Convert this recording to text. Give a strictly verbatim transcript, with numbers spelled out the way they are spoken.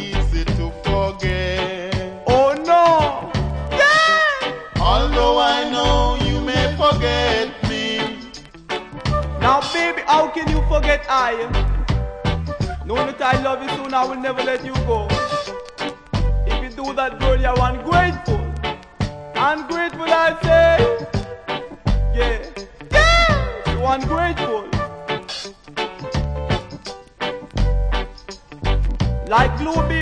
easy to forget. Oh no! Yeah! Although I know you may forget me. Now baby, how can you forget I? Know that I love you soon, I will never let you go. If you do that, girl, you're ungrateful. Ungrateful, I say. Yeah. Yeah! You're ungrateful. Like glue, baby.